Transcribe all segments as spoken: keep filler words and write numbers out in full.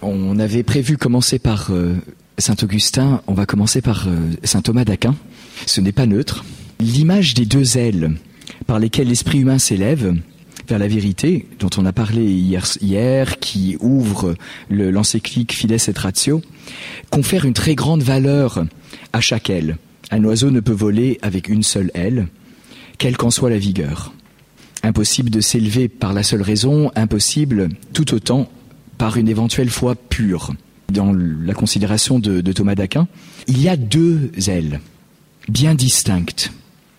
On avait prévu commencer par euh, saint Augustin, on va commencer par euh, saint Thomas d'Aquin. Ce n'est pas neutre. L'image des deux ailes par lesquelles l'esprit humain s'élève vers la vérité, dont on a parlé hier, hier qui ouvre le, l'encyclique Fides et Ratio, confère une très grande valeur à chaque aile. Un oiseau ne peut voler avec une seule aile, quelle qu'en soit la vigueur. Impossible de s'élever par la seule raison, impossible tout autant par une éventuelle foi pure. Dans la considération de, de Thomas d'Aquin, il y a deux ailes, bien distinctes.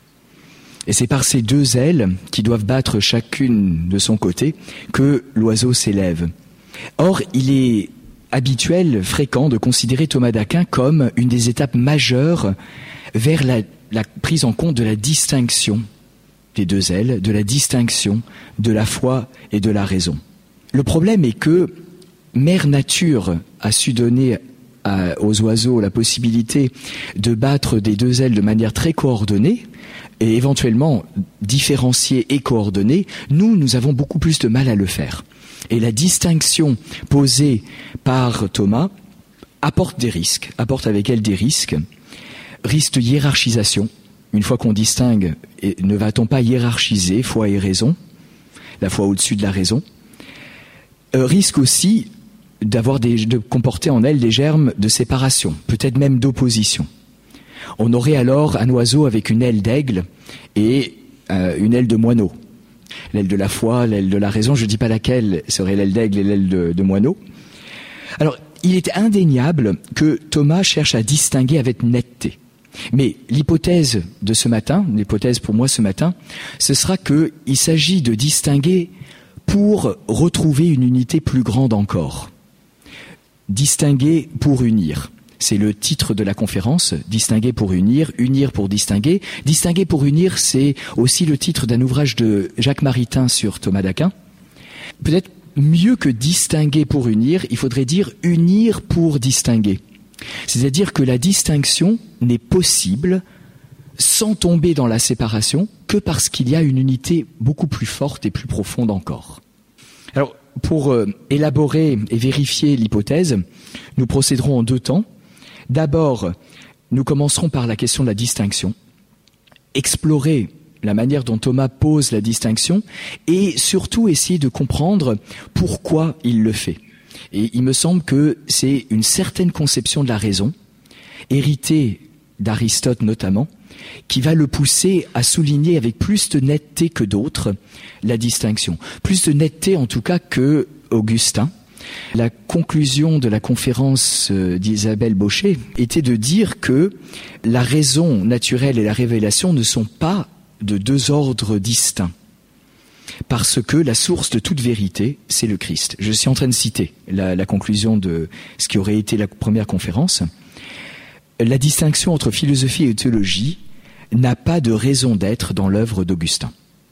Et c'est par ces deux ailes, qui doivent battre chacune de son côté, que l'oiseau s'élève. Or, il est habituel, fréquent, de considérer Thomas d'Aquin comme une des étapes majeures vers la, la prise en compte de la distinction des deux ailes, de la distinction de la foi et de la raison. Le problème est que Mère Nature a su donner à, aux oiseaux la possibilité de battre des deux ailes de manière très coordonnée et éventuellement différenciée et coordonnée. Nous, nous avons beaucoup plus de mal à le faire. Et la distinction posée par Thomas apporte des risques, apporte avec elle des risques, risque de hiérarchisation. Une fois qu'on distingue, ne va-t-on pas hiérarchiser foi et raison, la foi au-dessus de la raison? euh, Risque aussi d'avoir des, de comporter en elle des germes de séparation, peut-être même d'opposition. On aurait alors un oiseau avec une aile d'aigle et euh, une aile de moineau. L'aile de la foi, l'aile de la raison, je ne dis pas laquelle serait l'aile d'aigle et l'aile de, de moineau. Alors, il est indéniable que Thomas cherche à distinguer avec netteté. Mais l'hypothèse de ce matin, l'hypothèse pour moi ce matin, ce sera qu'il s'agit de distinguer pour retrouver une unité plus grande encore. Distinguer pour unir. C'est le titre de la conférence, distinguer pour unir, unir pour distinguer. Distinguer pour unir, c'est aussi le titre d'un ouvrage de Jacques Maritain sur Thomas d'Aquin. Peut-être mieux que distinguer pour unir, il faudrait dire unir pour distinguer. C'est-à-dire que la distinction n'est possible sans tomber dans la séparation que parce qu'il y a une unité beaucoup plus forte et plus profonde encore. Alors, pour euh, élaborer et vérifier l'hypothèse, nous procéderons en deux temps. D'abord, nous commencerons par la question de la distinction, explorer la manière dont Thomas pose la distinction et surtout essayer de comprendre pourquoi il le fait. Et il me semble que c'est une certaine conception de la raison, héritée d'Aristote notamment, qui va le pousser à souligner avec plus de netteté que d'autres la distinction. Plus de netteté en tout cas que Augustin. La conclusion de la conférence d'Isabelle Baucher était de dire que la raison naturelle et la révélation ne sont pas de deux ordres distincts. Parce que la source de toute vérité, c'est le Christ. Je suis en train de citer la, la conclusion de ce qui aurait été la première conférence. La distinction entre philosophie et théologie n'a pas de raison d'être dans l'œuvre d'Augustin.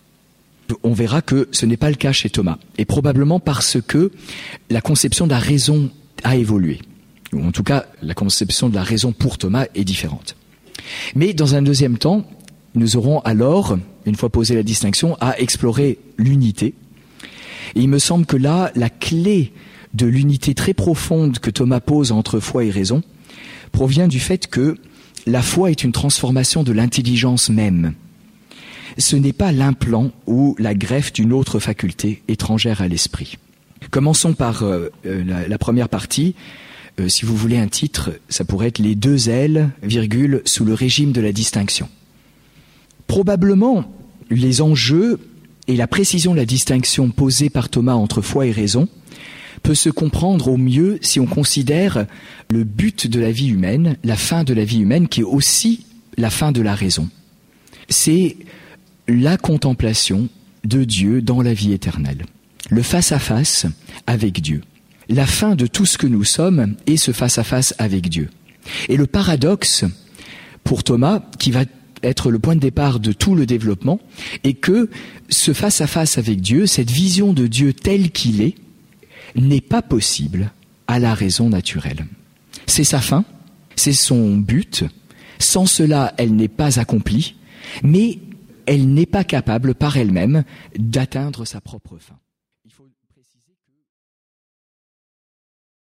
On verra que ce n'est pas le cas chez Thomas, et probablement parce que la conception de la raison a évolué. Ou en tout cas, la conception de la raison pour Thomas est différente. Mais dans un deuxième temps, nous aurons alors, une fois posée la distinction, à explorer l'unité. Et il me semble que là, la clé de l'unité très profonde que Thomas pose entre foi et raison provient du fait que la foi est une transformation de l'intelligence même. Ce n'est pas l'implant ou la greffe d'une autre faculté étrangère à l'esprit. Commençons par euh, la, la première partie. Euh, si vous voulez un titre, ça pourrait être « Les deux ailes, virgule, sous le régime de la distinction ». Probablement, les enjeux et la précision de la distinction posée par Thomas entre foi et raison peut se comprendre au mieux si on considère le but de la vie humaine, la fin de la vie humaine, qui est aussi la fin de la raison. C'est la contemplation de Dieu dans la vie éternelle, le face-à-face avec Dieu. La fin de tout ce que nous sommes est ce face-à-face avec Dieu. Et le paradoxe pour Thomas, qui va être le point de départ de tout le développement, est que ce face-à-face avec Dieu, cette vision de Dieu tel qu'il est, n'est pas possible à la raison naturelle. C'est sa fin, c'est son but. Sans cela, elle n'est pas accomplie, mais elle n'est pas capable par elle-même d'atteindre sa propre fin.